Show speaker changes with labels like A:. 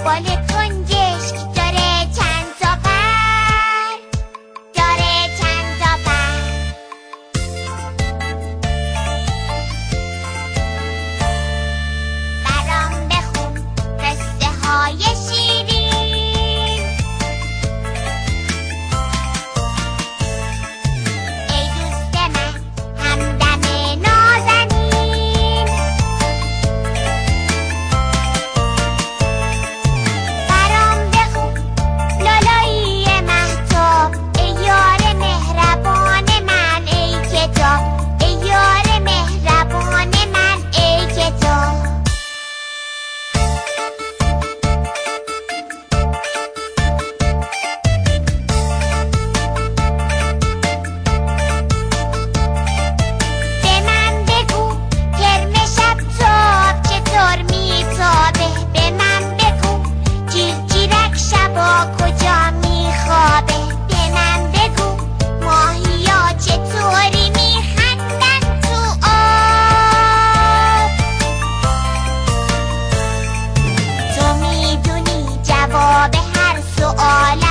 A: بال تنگشک داره چند تا پر، داره چند تا پر. برام بخون قصه های شیرین، ای دوست من همدم نازنین. برام بخون لالایی مهتاب، ای یار مهربان من ای کتاب، ای یار مهربان من ای کتاب. به من بگو کرم شب تاب چطور میتابه، به من بگو جیرجیرک شبا کجا میخوابه، به من بگو ماهیا چطوری میخندن تو آب. تو میدونی جواب هر سؤال